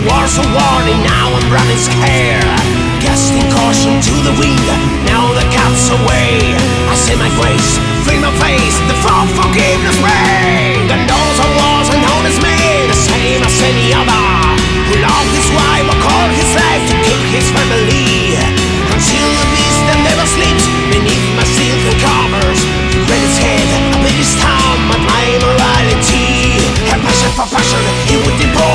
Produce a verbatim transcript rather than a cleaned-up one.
was a warning, now I'm running scared. Casting caution to the wind, now the cat's away.